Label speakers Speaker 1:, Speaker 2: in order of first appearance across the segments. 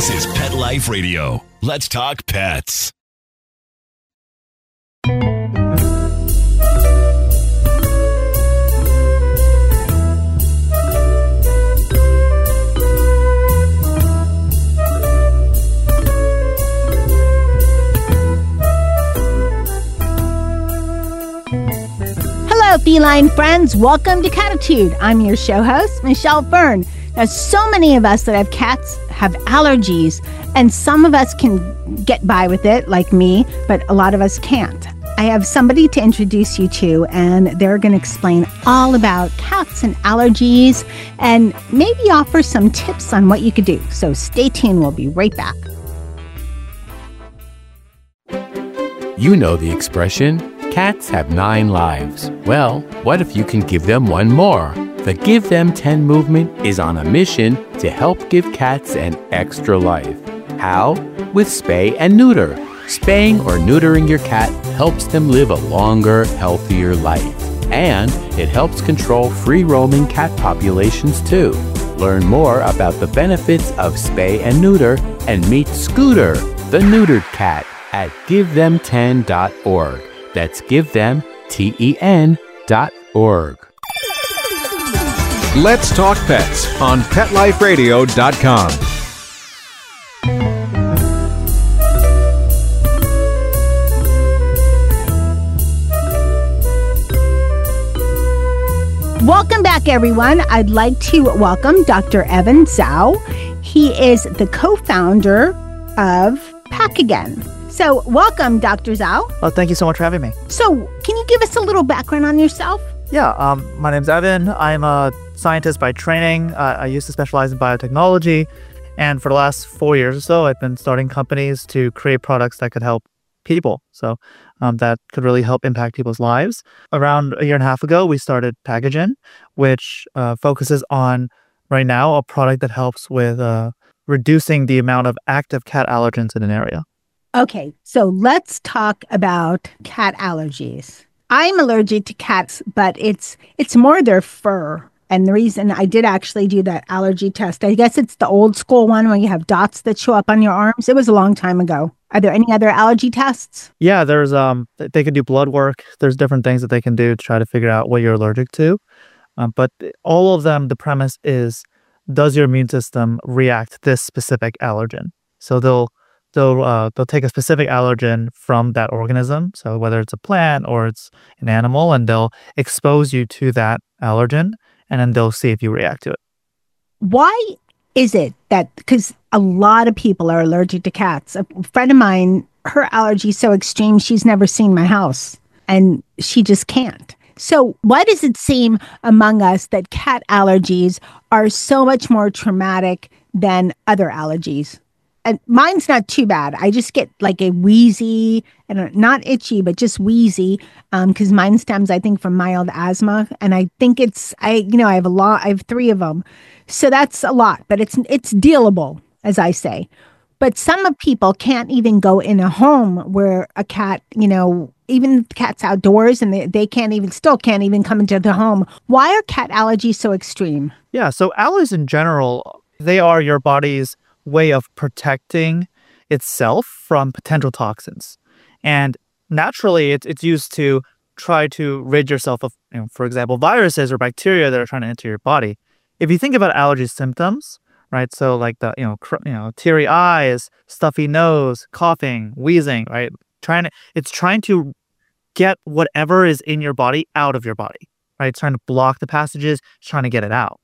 Speaker 1: This is Pet Life Radio. Let's talk pets.
Speaker 2: Hello, feline friends. Welcome to Catitude. I'm your show host, Michelle Byrne. Now, so many of us that have cats have allergies, and some of us can get by with it, like me, but a lot of us can't. I have somebody to introduce you to, and they're going to explain all about cats and allergies and maybe offer some tips on what you could do. So stay tuned. We'll be right back.
Speaker 3: You know the expression, cats have 9 lives. Well, what if you can give them one more? The Give Them 10 movement is on a mission to help give cats an extra life. How? With spay and neuter. Spaying or neutering your cat helps them live a longer, healthier life. And it helps control free-roaming cat populations too. Learn more about the benefits of spay and neuter and meet Scooter, the neutered cat, at GiveThem10.org. That's GiveThem10.org.
Speaker 4: Let's Talk Pets on PetLifeRadio.com.
Speaker 2: Welcome back, everyone. I'd like to welcome Dr. Evan Zhao. He is the co-founder of Pack Again. So welcome, Dr. Zhao.
Speaker 5: Oh, thank you so much for having me.
Speaker 2: So can you give us a little background on yourself?
Speaker 5: Yeah, my name's Evan. I'm a scientist by training. I used to specialize in biotechnology. And for the last 4 years or so, I've been starting companies to create products that could help people. So that could really help impact people's lives. Around a year and a half ago, we started Pack Again, which focuses on, right now, a product that helps with reducing the amount of active cat allergens in an area.
Speaker 2: Okay, so let's talk about cat allergies. I'm allergic to cats, but it's more their fur. And the reason I did actually do that allergy test, I guess it's the old school one where you have dots that show up on your arms. It was a long time ago. Are there any other allergy tests?
Speaker 5: Yeah, there's they can do blood work. There's different things that they can do to try to figure out what you're allergic to. But all of them, the premise is, does your immune system react to this specific allergen? So they'll take a specific allergen from that organism, so whether it's a plant or it's an animal, and they'll expose you to that allergen, and then they'll see if you react to it.
Speaker 2: Why is it that, because a lot of people are allergic to cats. A friend of mine, her allergy is so extreme, she's never seen my house, and she just can't. So why does it seem among us that cat allergies are so much more traumatic than other allergies? And mine's not too bad. I just get like a wheezy, and not itchy, but just wheezy, because mine stems, I think, from mild asthma. And I think I have 3 of them. So that's a lot, but it's dealable, as I say. But some people can't even go in a home where a cat, even the cat's outdoors, and they still can't even come into the home. Why are cat allergies so extreme?
Speaker 5: Yeah, so allergies in general, they are your body's way of protecting itself from potential toxins. And naturally, it's used to try to rid yourself of, for example, viruses or bacteria that are trying to enter your body. If you think about allergy symptoms, right? So like the, teary eyes, stuffy nose, coughing, wheezing, right? It's trying to get whatever is in your body out of your body, right? It's trying to block the passages, it's trying to get it out.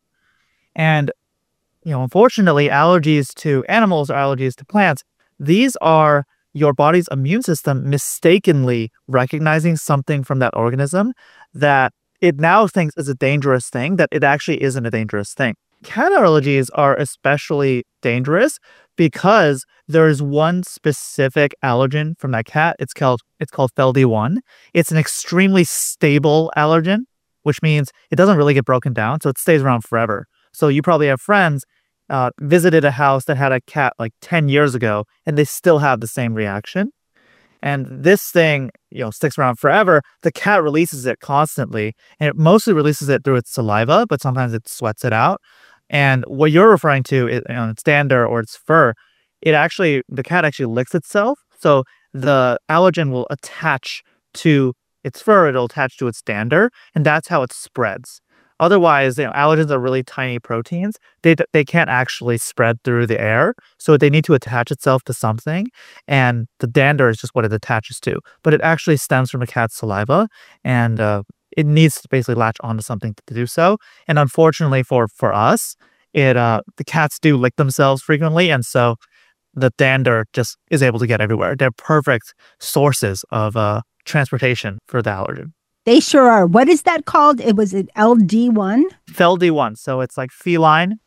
Speaker 5: And unfortunately, allergies to animals or allergies to plants, these are your body's immune system mistakenly recognizing something from that organism that it now thinks is a dangerous thing, that it actually isn't a dangerous thing. Cat allergies are especially dangerous because there is one specific allergen from that cat. It's called FeLD1. It's an extremely stable allergen, which means it doesn't really get broken down, so it stays around forever. So you probably have friends visited a house that had a cat like 10 years ago, and they still have the same reaction. And this thing, sticks around forever. The cat releases it constantly, and it mostly releases it through its saliva, but sometimes it sweats it out. And what you're referring to is its dander or its fur. the cat actually licks itself. So the allergen will attach to its fur, it'll attach to its dander, and that's how it spreads. Otherwise, allergens are really tiny proteins. They can't actually spread through the air, so they need to attach itself to something, and the dander is just what it attaches to. But it actually stems from a cat's saliva, and it needs to basically latch onto something to do so. And unfortunately for us, the cats do lick themselves frequently, and so the dander just is able to get everywhere. They're perfect sources of transportation for the allergen.
Speaker 2: They sure are. What is that called? It was an FeLD1?
Speaker 5: FeLD1. So it's like feline,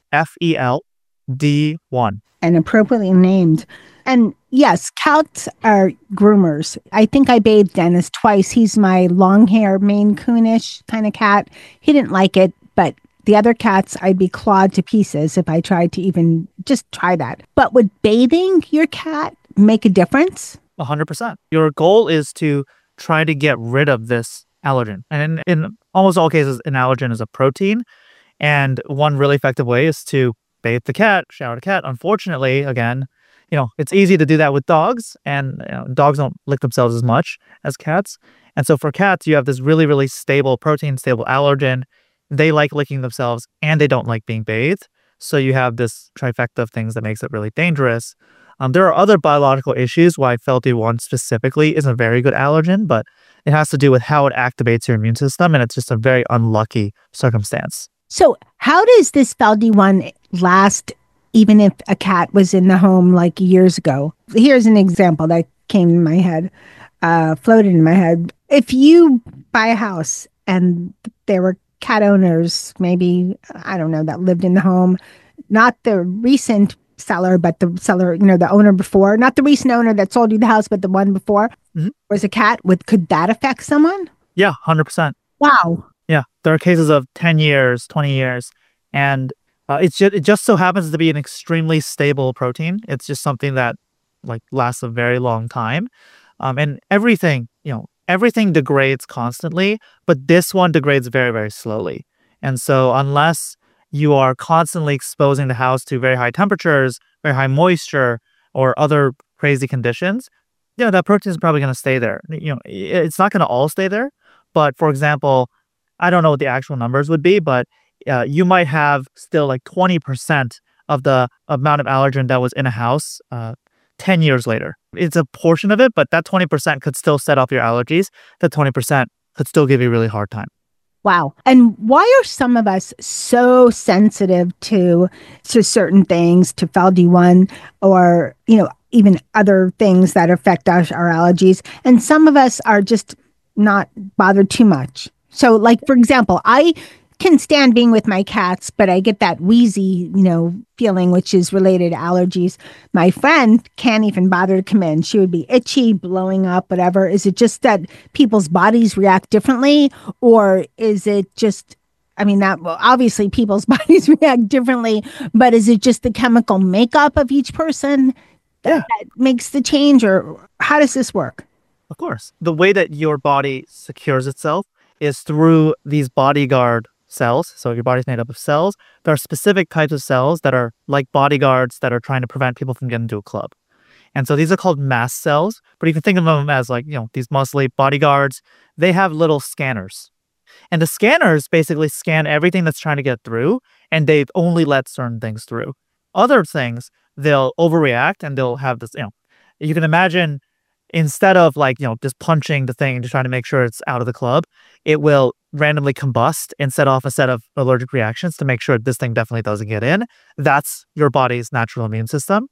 Speaker 5: FeLD1.
Speaker 2: And appropriately named. And yes, cats are groomers. I think I bathed Dennis twice. He's my long hair, Maine Coonish kind of cat. He didn't like it, but the other cats, I'd be clawed to pieces if I tried to even just try that. But would bathing your cat make a difference?
Speaker 5: 100%. Your goal is to try to get rid of this allergen. And in almost all cases, an allergen is a protein. And one really effective way is to bathe the cat, shower the cat. Unfortunately, again, it's easy to do that with dogs, and dogs don't lick themselves as much as cats. And so for cats, you have this really, really stable protein, stable allergen. They like licking themselves and they don't like being bathed. So you have this trifecta of things that makes it really dangerous. There are other biological issues why FeLD1 specifically isn't a very good allergen, but it has to do with how it activates your immune system, and it's just a very unlucky circumstance.
Speaker 2: So how does this FeLD1 last even if a cat was in the home like years ago? Here's an example that came in my head, floated in my head. If you buy a house and there were cat owners, maybe, I don't know, that lived in the home, not the recent seller, but the seller, the owner before, not the recent owner that sold you the house, but the one before, was a cat, could that affect someone?
Speaker 5: Yeah, 100%.
Speaker 2: Wow.
Speaker 5: Yeah, there are cases of 10 years, 20 years, and it just so happens to be an extremely stable protein. It's just something that lasts a very long time. And everything degrades constantly, but this one degrades very, very slowly. And so unless you are constantly exposing the house to very high temperatures, very high moisture, or other crazy conditions, that protein is probably going to stay there. It's not going to all stay there. But for example, I don't know what the actual numbers would be, but you might have still 20% of the amount of allergen that was in a house 10 years later. It's a portion of it, but that 20% could still set off your allergies. That 20% could still give you a really hard time.
Speaker 2: Wow. And why are some of us so sensitive to certain things, to FeLD1 or, even other things that affect our allergies? And some of us are just not bothered too much. So for example, I can stand being with my cats, but I get that wheezy, feeling, which is related to allergies. My friend can't even bother to come in. She would be itchy, blowing up, whatever. Is it just that people's bodies react differently? Or is it just, obviously people's bodies react differently, but is it just the chemical makeup of each person that makes the change? Or how does this work?
Speaker 5: Of course. The way that your body secures itself is through these bodyguard cells. So your body's made up of cells. There are specific types of cells that are like bodyguards that are trying to prevent people from getting into a club. And so these are called mast cells, but you can think of them as these muscly bodyguards. They have little scanners. And the scanners basically scan everything that's trying to get through, and they only let certain things through. Other things, they'll overreact and they'll have this, you can imagine instead of just punching the thing to try to make sure it's out of the club, it will randomly combust and set off a set of allergic reactions to make sure this thing definitely doesn't get in. That's your body's natural immune system.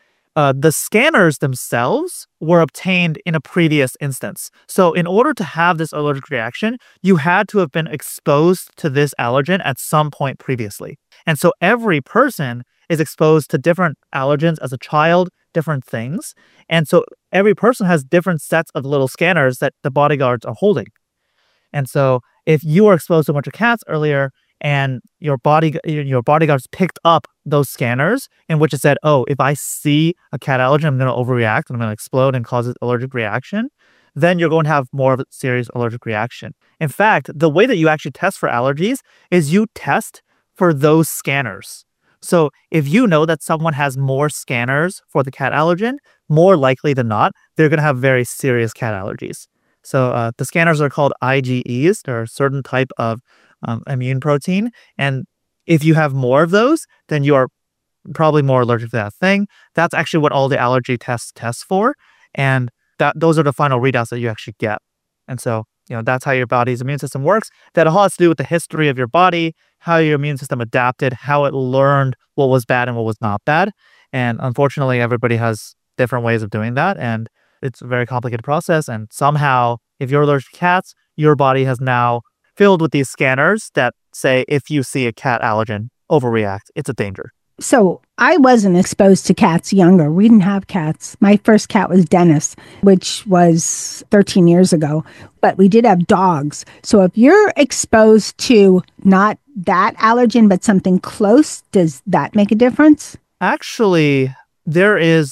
Speaker 5: The scanners themselves were obtained in a previous instance. So in order to have this allergic reaction, you had to have been exposed to this allergen at some point previously. And so every person is exposed to different allergens as a child, different things. And so every person has different sets of little scanners that the bodyguards are holding. And so if you were exposed to a bunch of cats earlier and your bodyguards picked up those scanners in which it said, oh, if I see a cat allergen, I'm going to overreact and I'm going to explode and cause an allergic reaction, then you're going to have more of a serious allergic reaction. In fact, the way that you actually test for allergies is you test for those scanners. So if you know that someone has more scanners for the cat allergen, more likely than not, they're going to have very serious cat allergies. So the scanners are called IgEs. They're a certain type of immune protein. And if you have more of those, then you are probably more allergic to that thing. That's actually what all the allergy tests test for. And those are the final readouts that you actually get. And so, that's how your body's immune system works. That all has to do with the history of your body, how your immune system adapted, how it learned what was bad and what was not bad. And unfortunately, everybody has different ways of doing that. And it's a very complicated process. And somehow, if you're allergic to cats, your body has now filled with these scanners that say, if you see a cat allergen overreact, it's a danger.
Speaker 2: So I wasn't exposed to cats younger. We didn't have cats. My first cat was Dennis, which was 13 years ago, but we did have dogs. So if you're exposed to not that allergen, but something close, does that make a difference?
Speaker 5: Actually, there is,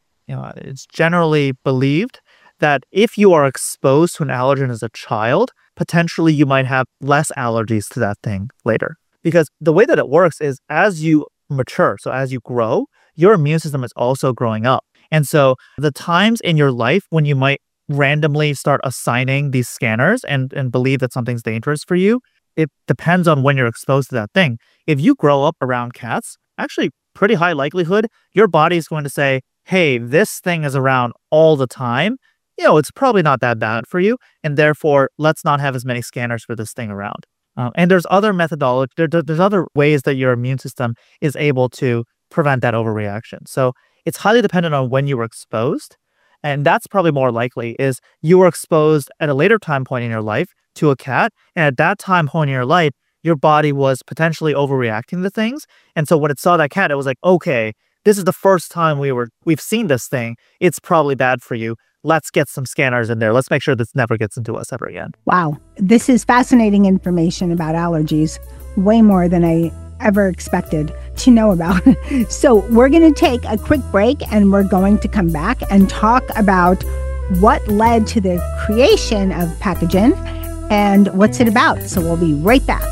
Speaker 5: it's generally believed that if you are exposed to an allergen as a child, potentially you might have less allergies to that thing later. Because the way that it works is as you mature, so as you grow, your immune system is also growing up. And so the times in your life when you might randomly start assigning these scanners and believe that something's dangerous for you, it depends on when you're exposed to that thing. If you grow up around cats, actually pretty high likelihood, your body is going to say, hey, this thing is around all the time. It's probably not that bad for you. And therefore, let's not have as many scanners for this thing around. And there's other methodology. There's other ways that your immune system is able to prevent that overreaction. So it's highly dependent on when you were exposed. And that's probably more likely is you were exposed at a later time point in your life to a cat. And at that time point in your life, your body was potentially overreacting to things. And so when it saw that cat, it was like, okay, this is the first time we've seen this thing. It's probably bad for you. Let's get some scanners in there. Let's make sure this never gets into us ever again.
Speaker 2: Wow. This is fascinating information about allergies, way more than I ever expected to know about. So we're going to take a quick break and we're going to come back and talk about what led to the creation of Pacogen and what's it about. So we'll be right back.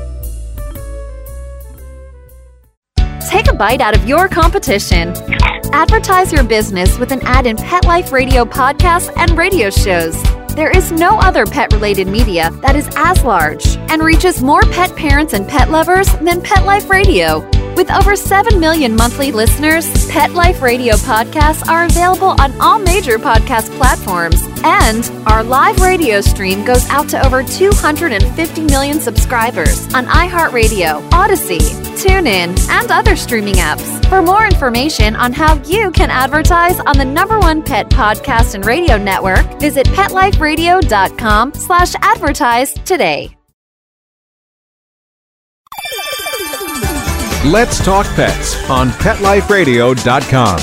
Speaker 6: Take a bite out of your competition. Advertise your business with an ad in Pet Life Radio podcasts and radio shows. There is no other pet-related media that is as large and reaches more pet parents and pet lovers than Pet Life Radio. With over 7 million monthly listeners, Pet Life Radio podcasts are available on all major podcast platforms. And our live radio stream goes out to over 250 million subscribers on iHeartRadio, Odyssey, TuneIn, and other streaming apps. For more information on how you can advertise on the #1 pet podcast and radio network, visit PetLifeRadio.com/advertise today.
Speaker 4: Let's Talk Pets on PetLifeRadio.com.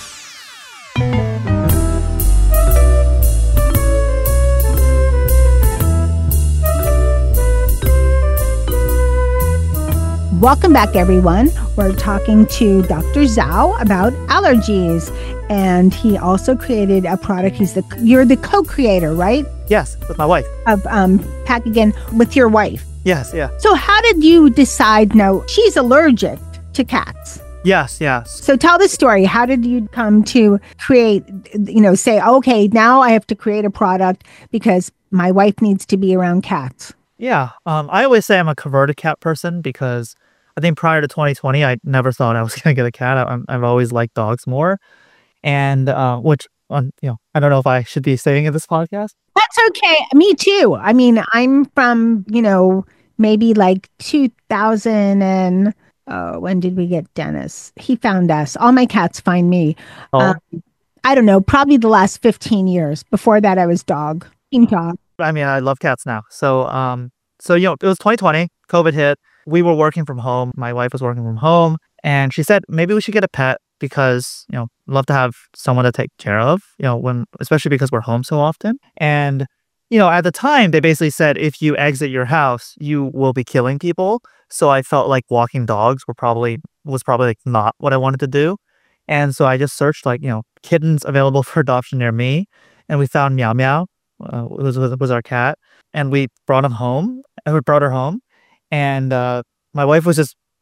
Speaker 2: Welcome back, everyone. We're talking to Dr. Zhao about allergies, and he also created a product. You're the co-creator, right?
Speaker 5: Yes, with my wife.
Speaker 2: Of Pacogen with your wife.
Speaker 5: Yes, yeah.
Speaker 2: So how did you decide, no, she's allergic to cats?
Speaker 5: Yes.
Speaker 2: So tell the story. How did you come to create, say, okay, now I have to create a product because my wife needs to be around cats?
Speaker 5: Yeah. I always say I'm a converted cat person because I think prior to 2020, I never thought I was going to get a cat. I've always liked dogs more. And which, I don't know if I should be saying in this podcast.
Speaker 2: That's okay. Me too. I mean, I'm from, maybe like 2000 and when did we get Dennis? He found us. All my cats find me.
Speaker 5: Oh.
Speaker 2: I don't know, probably the last 15 years. Before that, I was team dog.
Speaker 5: I mean, I love cats now. So, it was 2020, COVID hit. We were working from home. My wife was working from home. And she said, maybe we should get a pet because, love to have someone to take care of, especially because we're home so often. And at the time, they basically said, if you exit your house, you will be killing people. So I felt like walking dogs was probably like not what I wanted to do. And so I just searched kittens available for adoption near me. And we found Meow Meow, was our cat. And we brought her home. And my wife was just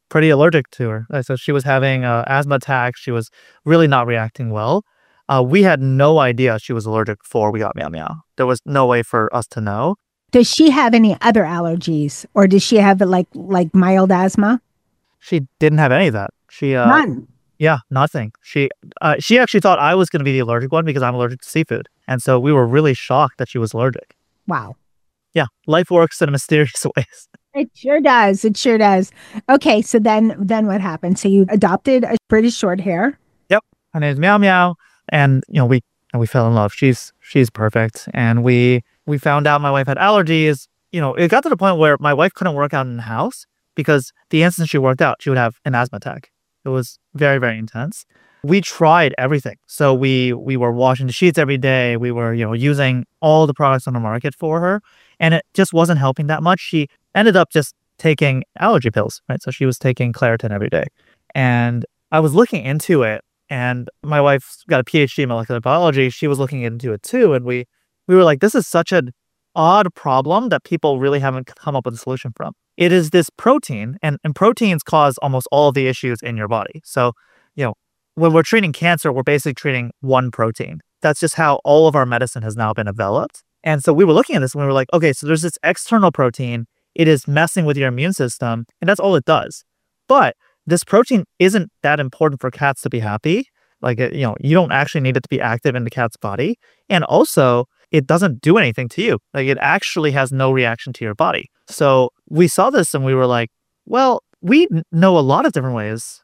Speaker 5: pretty allergic to her. So she was having asthma attacks. She was really not reacting well. We had no idea she was allergic before we got Meow Meow. There was no way for us to know.
Speaker 2: Does she have any other allergies, or does she have like mild asthma?
Speaker 5: She didn't have any of that.
Speaker 2: None.
Speaker 5: Yeah, nothing. She actually thought I was going to be the allergic one because I'm allergic to seafood. And so we were really shocked that she was allergic.
Speaker 2: Wow.
Speaker 5: Yeah, life works in mysterious ways.
Speaker 2: It sure does. It sure does. Okay, so then what happened? So you adopted a British short hair.
Speaker 5: Yep. Her name is Meow Meow. And we fell in love. She's perfect. And we found out my wife had allergies. It got to the point where my wife couldn't work out in the house because the instant she worked out, she would have an asthma attack. It was very, very intense. We tried everything. So we were washing the sheets every day. We were, using all the products on the market for her. And it just wasn't helping that much. She ended up just taking allergy pills, right? So she was taking Claritin every day. And I was looking into it, and my wife's got a PhD in molecular biology. She was looking into it too. And we were like, this is such an odd problem that people really haven't come up with a solution from. It is this protein, and proteins cause almost all of the issues in your body. So, when we're treating cancer, we're basically treating one protein. That's just how all of our medicine has now been developed. And so we were looking at this and we were like, okay, so there's this external protein. It is messing with your immune system, and that's all it does. But this protein isn't that important for cats to be happy. Like, you don't actually need it to be active in the cat's body. And also, it doesn't do anything to you. Like, it actually has no reaction to your body. So we saw this and we were like, well, we know a lot of different ways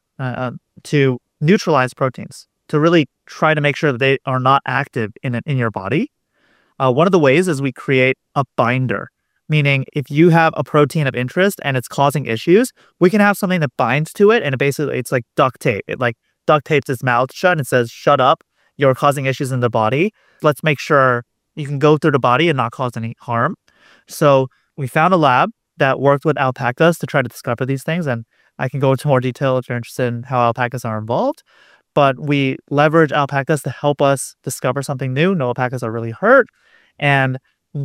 Speaker 5: to neutralize proteins, to really try to make sure that they are not active in your body. One of the ways is we create a binder, meaning if you have a protein of interest and it's causing issues, we can have something that binds to it, and it's like duct tape. It like duct tapes its mouth shut and it says, shut up, you're causing issues in the body. Let's make sure you can go through the body and not cause any harm. So we found a lab that worked with alpacas to try to discover these things. And I can go into more detail if you're interested in how alpacas are involved. But we leverage alpacas to help us discover something new. No alpacas are really hurt. And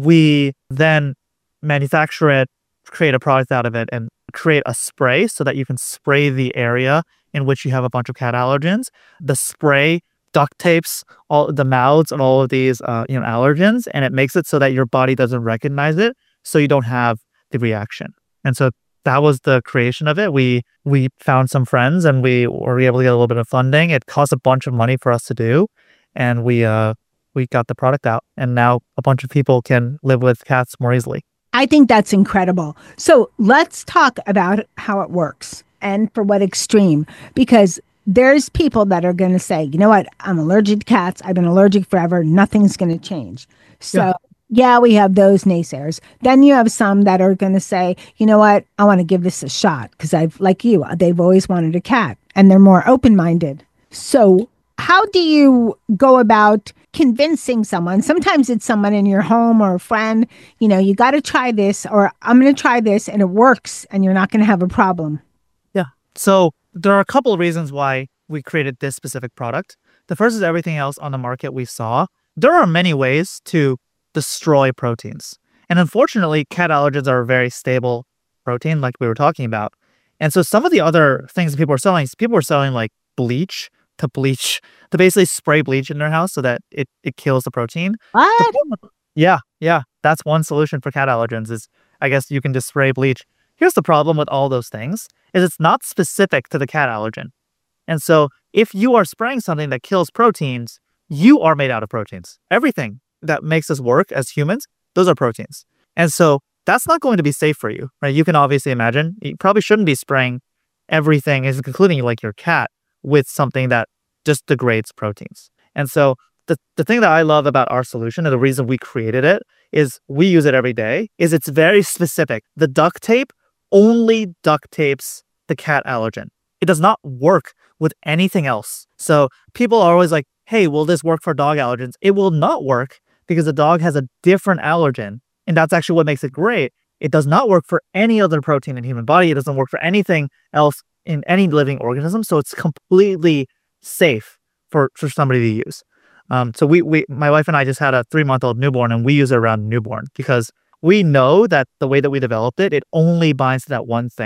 Speaker 5: we then manufacture it, create a product out of it, and create a spray so that you can spray the area in which you have a bunch of cat allergens. The spray duct tapes all the mouths and all of these allergens, and it makes it so that your body doesn't recognize it, so you don't have the reaction. And so that was the creation of it. We found some friends and we were able to get a little bit of funding. It cost a bunch of money for us to do, and we got the product out, and now a bunch of people can live with cats more easily.
Speaker 2: I think that's incredible. So let's talk about how it works and for what extreme, because there's people that are going to say, you know what, I'm allergic to cats. I've been allergic forever. Nothing's going to change. So yeah, we have those naysayers. Then you have some that are going to say, you know what, I want to give this a shot because they've always wanted a cat, and they're more open-minded. So how do you go about convincing someone? Sometimes it's someone in your home or a friend, you got to try this, or I'm going to try this and it works and you're not going to have a problem.
Speaker 5: Yeah. So there are a couple of reasons why we created this specific product. The first is everything else on the market we saw. There are many ways to destroy proteins. And unfortunately, cat allergens are a very stable protein like we were talking about. And so some of the other things that people were selling like bleach, to basically spray bleach in their house so that it kills the protein.
Speaker 2: What?
Speaker 5: Yeah. That's one solution for cat allergens is, I guess, you can just spray bleach. Here's the problem with all those things is it's not specific to the cat allergen. And so if you are spraying something that kills proteins, you are made out of proteins. Everything that makes us work as humans, those are proteins. And so that's not going to be safe for you, right? You can obviously imagine you probably shouldn't be spraying everything, including like your cat, with something that just degrades proteins. And so the thing that I love about our solution, and the reason we created it, is we use it every day, is it's very specific. The duct tape only duct tapes the cat allergen. It does not work with anything else. So people are always like, hey, will this work for dog allergens? It will not work because the dog has a different allergen. And that's actually what makes it great. It does not work for any other protein in the human body. It doesn't work for anything else in any living organism. So it's completely safe for somebody to use. So my wife and I just had a 3-month-old newborn, and we use it around newborn because we know that the way that we developed it, it only binds to that one thing.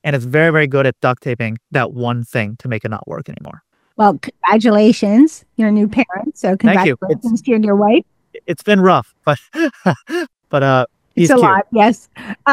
Speaker 5: and it's very, very good at duct taping that one thing to make it not work anymore.
Speaker 2: Well, congratulations. You're a new parent. So
Speaker 5: Thank you.
Speaker 2: congratulations to you and your wife.
Speaker 5: It's been rough, but he's
Speaker 2: It's a
Speaker 5: cute.
Speaker 2: lot, yes.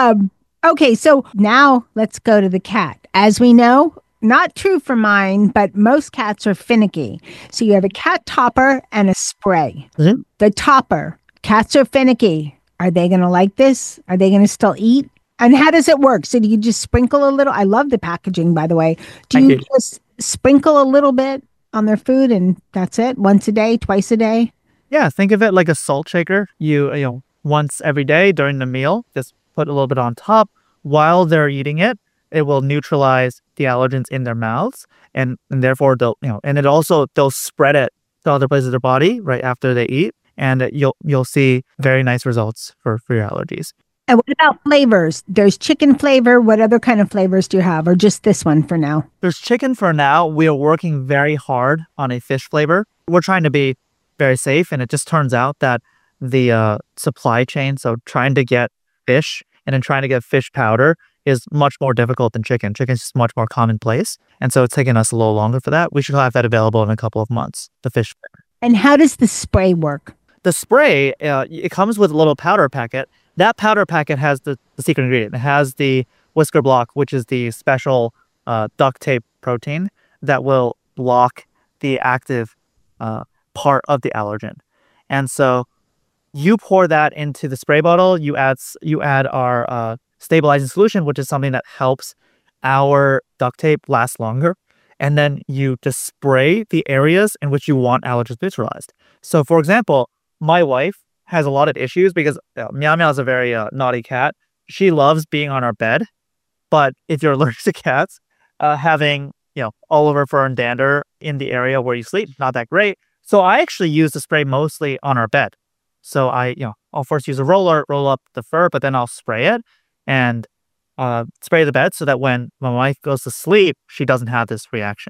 Speaker 2: Okay, so now let's go to the cat. As we know, not true for mine, but most cats are finicky. So you have a cat topper and a spray.
Speaker 5: Mhm.
Speaker 2: The topper, cats are finicky. Are they going to like this? Are they going to still eat? And how does it work? So do you just sprinkle a little? I love the packaging, by the way. Do
Speaker 5: Thank
Speaker 2: you
Speaker 5: you.
Speaker 2: just sprinkle a little bit on their food and that's it? Once a day, twice a day?
Speaker 5: Yeah, think of it like a salt shaker. You know, once every day during the meal, just put a little bit on top. While they're eating it, it will neutralize the allergens in their mouths, and therefore they'll spread it to other places of their body right after they eat, and you'll see very nice results for your allergies.
Speaker 2: And what about flavors? There's chicken flavor. What other kind of flavors do you have, or just this one for now?
Speaker 5: There's chicken for now. We are working very hard on a fish flavor. We're trying to be very safe, and it just turns out that the supply chain, so trying to get fish and then trying to get fish powder is much more difficult than chicken. Chicken is just much more commonplace, and so it's taken us a little longer for that. We should have that available in a couple of months, the fish flavor.
Speaker 2: And how does the spray work?
Speaker 5: The spray, it comes with a little powder packet. That powder packet has the secret ingredient. It has the whisker block, which is the special duct tape protein that will block the active part of the allergen. And so you pour that into the spray bottle. You add our stabilizing solution, which is something that helps our duct tape last longer. And then you just spray the areas in which you want allergens neutralized. So, for example, my wife has a lot of issues because Meow Meow is a very naughty cat. She loves being on our bed, but if you're allergic to cats, having all over fur and dander in the area where you sleep, not that great. So I actually use the spray mostly on our bed. So I'll first use a roller, roll up the fur, but then I'll spray it and spray the bed so that when my wife goes to sleep, she doesn't have this reaction.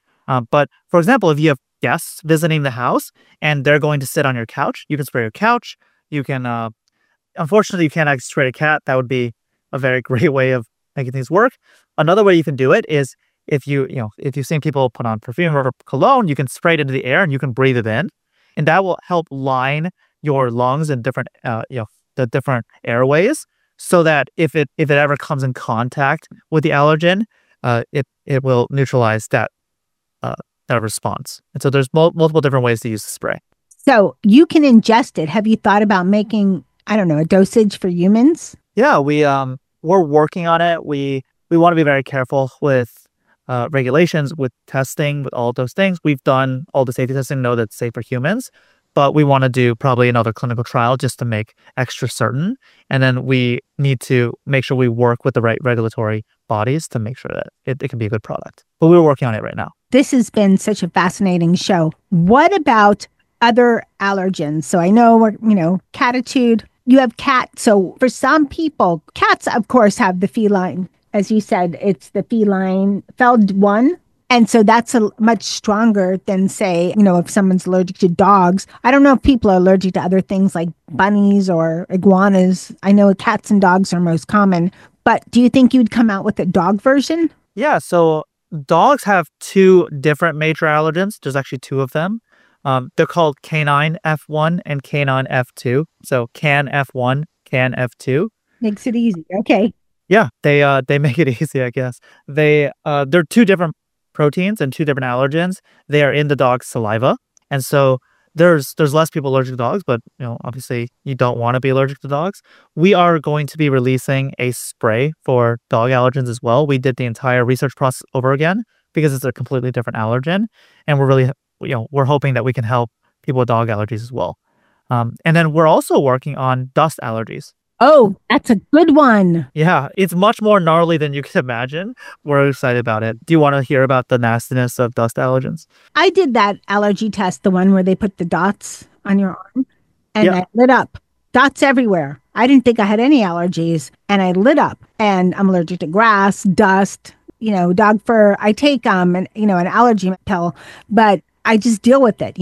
Speaker 5: But for example, if you have guests visiting the house and they're going to sit on your couch, you can spray your couch. You can, unfortunately, you can't actually spray a cat. That would be a very great way of making things work. Another way you can do it is if you've seen people put on perfume or cologne, you can spray it into the air and you can breathe it in, and that will help line your lungs and different, the different airways, so that if it ever comes in contact with the allergen, it will neutralize that response. And so there's multiple different ways to use the spray.
Speaker 2: So you can ingest it. Have you thought about making, I don't know, a dosage for humans?
Speaker 5: Yeah, we're working on it. We want to be very careful with regulations, with testing, with all of those things. We've done all the safety testing, know that it's safe for humans, but we want to do probably another clinical trial just to make extra certain. And then we need to make sure we work with the right regulatory bodies to make sure that it can be a good product. But we're working on it right now.
Speaker 2: This has been such a fascinating show. What about other allergens? So I know, catitude, you have cat. So for some people, cats, of course, have the feline. As you said, it's the feline FELD1. And so that's much stronger than, say, if someone's allergic to dogs. I don't know if people are allergic to other things like bunnies or iguanas. I know cats and dogs are most common. But do you think you'd come out with a dog version?
Speaker 5: Yeah, so dogs have two different major allergens. There's actually two of them. They're called canine F1 and canine F2. So can F1, can F2.
Speaker 2: Makes it easy. Okay.
Speaker 5: Yeah, they make it easy, I guess. They're two different proteins and two different allergens. They are in the dog's saliva, and so there's less people allergic to dogs, but obviously you don't want to be allergic to dogs. We are going to be releasing a spray for dog allergens as well. We did the entire research process over again because it's a completely different allergen, and we're really we're hoping that we can help people with dog allergies as well. And then we're also working on dust allergies.
Speaker 2: Oh, that's a good one.
Speaker 5: Yeah, it's much more gnarly than you can imagine. We're excited about it. Do you want to hear about the nastiness of dust allergens?
Speaker 2: I did that allergy test, the one where they put the dots on your arm, and I lit up. Dots everywhere. I didn't think I had any allergies, and I lit up. And I'm allergic to grass, dust, dog fur. I take an allergy pill, but I just deal with it,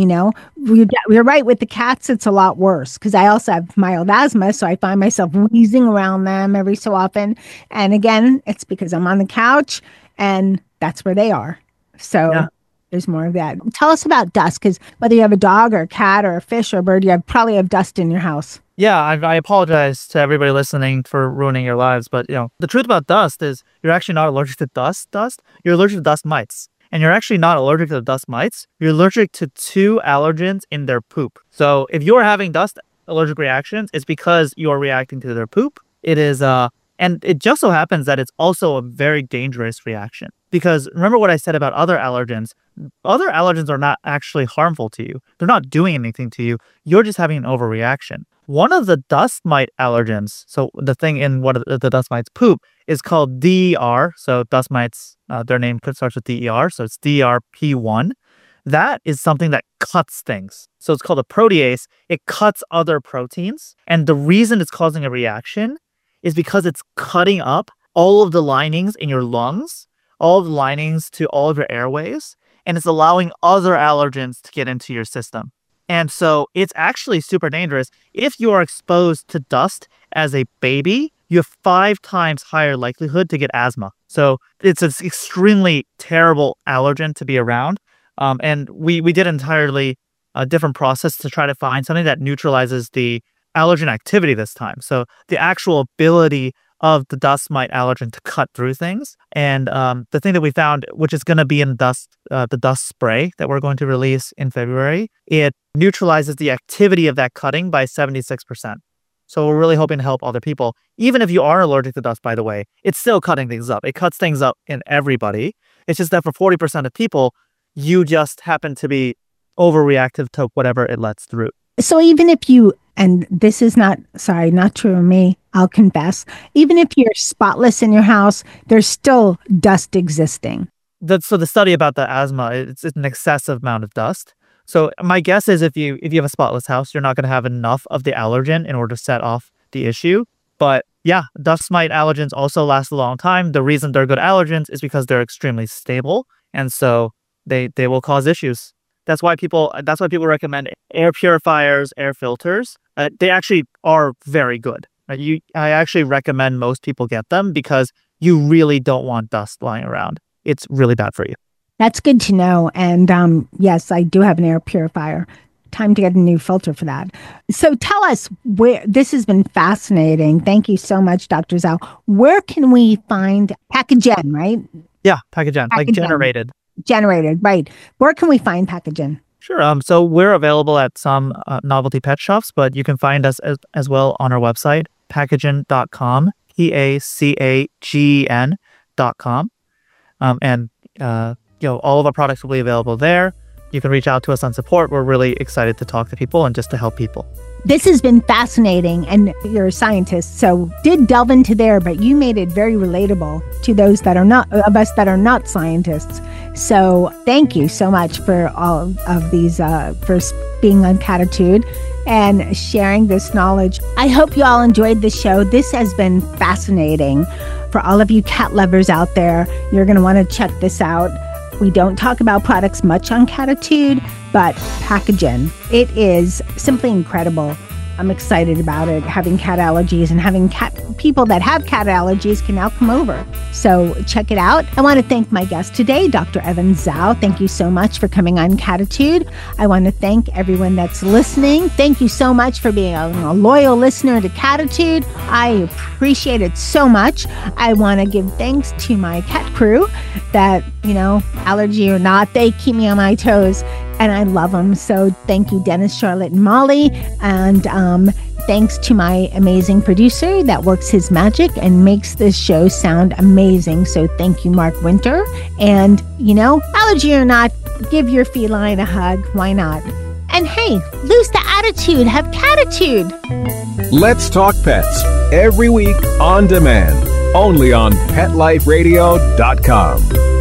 Speaker 2: We're right with the cats. It's a lot worse because I also have mild asthma. So I find myself wheezing around them every so often. And again, it's because I'm on the couch and that's where they are. So there's more of that. Tell us about dust, because whether you have a dog or a cat or a fish or a bird, you probably have dust in your house.
Speaker 5: Yeah, I apologize to everybody listening for ruining your lives. But, the truth about dust is you're actually not allergic to dust. You're allergic to dust mites. And you're actually not allergic to the dust mites. You're allergic to 2 allergens in their poop. So if you're having dust allergic reactions, it's because you're reacting to their poop. It is, and it just so happens that it's also a very dangerous reaction. Because remember what I said about other allergens? Other allergens are not actually harmful to you. They're not doing anything to you. You're just having an overreaction. One of the dust mite allergens, so the thing in one of the dust mites' poop, is called DER. So dust mites, their name starts with DER, so it's DERP1. That is something that cuts things. So it's called a protease. It cuts other proteins. And the reason it's causing a reaction is because it's cutting up all of the linings in your lungs, all of the linings to all of your airways, and it's allowing other allergens to get into your system. And so it's actually super dangerous. If you are exposed to dust as a baby, you have 5 times higher likelihood to get asthma. So it's an extremely terrible allergen to be around. And we did an entirely different process to try to find something that neutralizes the allergen activity this time. So the actual ability of the dust mite allergen to cut through things. And the thing that we found, which is going to be in the dust spray that we're going to release in February, it neutralizes the activity of that cutting by 76%. So we're really hoping to help other people. Even if you are allergic to dust, by the way, it's still cutting things up. It cuts things up in everybody. It's just that for 40% of people, you just happen to be overreactive to whatever it lets through.
Speaker 2: So even if you, and this is not true of me, I'll confess, even if you're spotless in your house, there's still dust existing.
Speaker 5: So the study about the asthma, it's an excessive amount of dust. So my guess is if you have a spotless house, you're not going to have enough of the allergen in order to set off the issue. But yeah, dust mite allergens also last a long time. The reason they're good allergens is because they're extremely stable. And so they will cause issues. That's why people recommend air purifiers, air filters. They actually are very good. I actually recommend most people get them because you really don't want dust lying around. It's really bad for you.
Speaker 2: That's good to know. And yes, I do have an air purifier. Time to get a new filter for that. So tell us where, this has been fascinating. Thank you so much, Dr. Zhao. Where can we find Pacogen, right?
Speaker 5: Yeah, Pacogen, like generated.
Speaker 2: Generated, right. Where can we find Pacogen?
Speaker 5: Sure. So we're available at some novelty pet shops, but you can find us as well on our website, pacogen.com, PACAGEN.com. And all of our products will be available there. You can reach out to us on support. We're really excited to talk to people and just to help people.
Speaker 2: This has been fascinating, and you're a scientist, so did delve into there, but you made it very relatable to those that are not, of us that are not scientists. So thank you so much for all of these, for being on Catitude and sharing this knowledge. I hope you all enjoyed the show. This has been fascinating. For all of you cat lovers out there, you're going to want to check this out. We don't talk about products much on Catitude, but Pacogen, it is simply incredible. I'm excited about it. Having cat allergies and having people that have cat allergies can now come over. So check it out. I want to thank my guest today, Dr. Evan Zhao. Thank you so much for coming on Catitude. I want to thank everyone that's listening. Thank you so much for being a loyal listener to Catitude. I appreciate it so much. I want to give thanks to my cat crew that, allergy or not, they keep me on my toes. And I love them. So thank you, Dennis, Charlotte, and Molly. And thanks to my amazing producer that works his magic and makes this show sound amazing. So thank you, Mark Winter. And, allergy or not, give your feline a hug. Why not? And hey, lose the attitude. Have catitude.
Speaker 4: Let's Talk Pets. Every week on demand. Only on PetLifeRadio.com.